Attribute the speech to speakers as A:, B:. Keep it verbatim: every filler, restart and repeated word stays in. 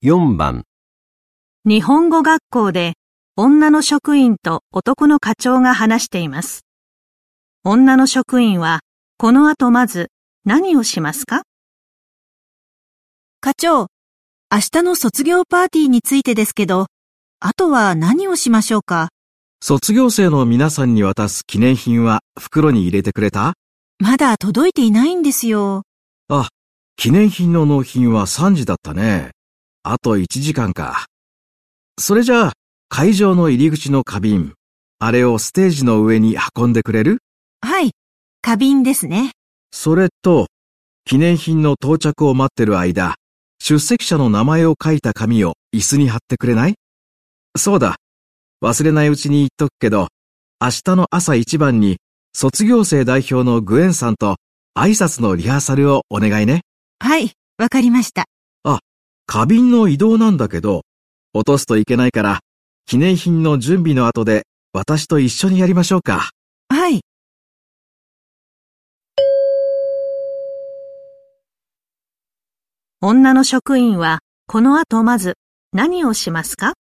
A: よんばん。
B: 日本語学校で女の職員と男の課長が話しています。女の職員はこの後まず何をしますか？
C: 課長、明日の卒業パーティーについてですけど、あとは何をしましょうか？
D: 卒業生の皆さんに渡す記念品は袋に入れてくれた？
C: まだ届いていないんですよ。
D: あ、記念品の納品はさんじだったね。あといちじかんか。それじゃあ、会場の入り口の花瓶、あれをステージの上に運んでくれる？
C: はい、花瓶ですね。
D: それと、記念品の到着を待ってる間、出席者の名前を書いた紙を椅子に貼ってくれない？そうだ。忘れないうちに言っとくけど、明日の朝一番に卒業生代表のグエンさんと挨拶のリハーサルをお願いね。
C: はい、わかりました。
D: あ、花瓶の移動なんだけど、落とすといけないから、記念品の準備の後で私と一緒にやりましょうか。
C: はい。
B: 女の職員はこの後まず何をしますか？